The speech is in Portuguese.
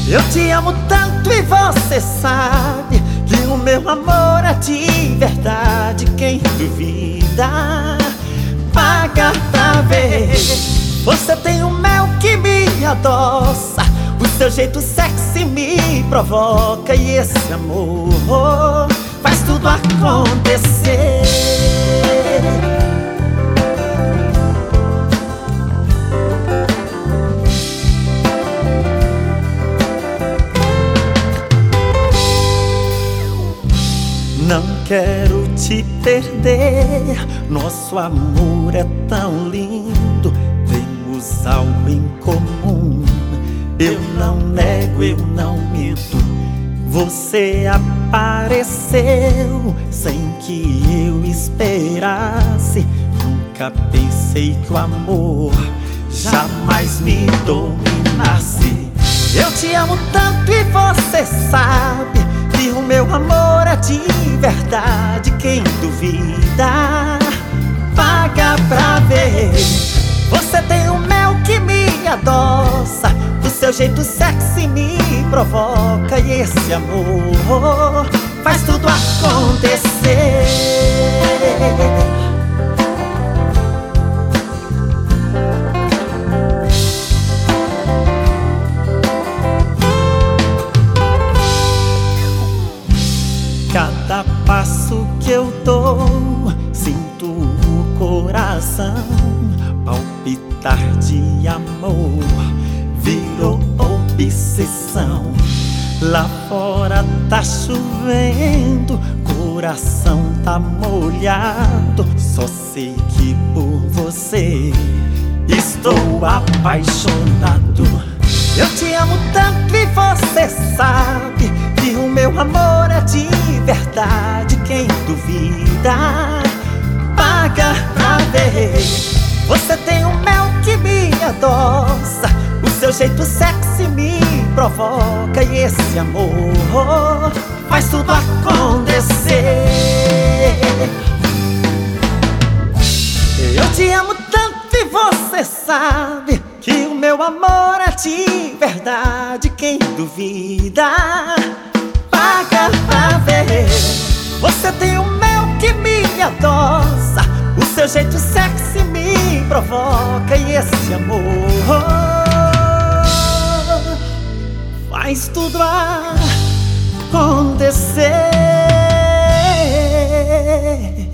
Eu te amo tanto e você sabe que o meu amor é de verdade. Quem duvida, paga pra ver. Você tem o mel que me adoça, o seu jeito sexy me provoca, e esse amor faz tudo acontecer. Não quero te perder, nosso amor é tão lindo, temos algo em comum. Eu não nego, eu não minto, você apareceu sem que eu esperasse. Nunca pensei que o amor jamais me dominasse. Eu te amo tanto e você sabe que o meu amor é de verdade. Quem duvida, paga pra ver. Você tem o mel que me adoça, o seu jeito sexy me provoca, e esse amor faz tudo acontecer. Cada passo que eu dou, sinto o coração palpitar de amor, virou obsessão. Lá fora tá chovendo, coração tá molhado, só sei que por você estou apaixonado. Eu te amo tanto e você sabe que o meu amor é de verdade. Quem duvida, paga pra ver. Você tem o mel que me adoça, o seu jeito sexy me provoca, e esse amor faz tudo acontecer. Eu te amo tanto e você sabe que o meu amor é de verdade. Quem duvida, paga pra ver. Você tem o mel que me adoça, o seu jeito sexy me provoca, e esse amor faz tudo acontecer.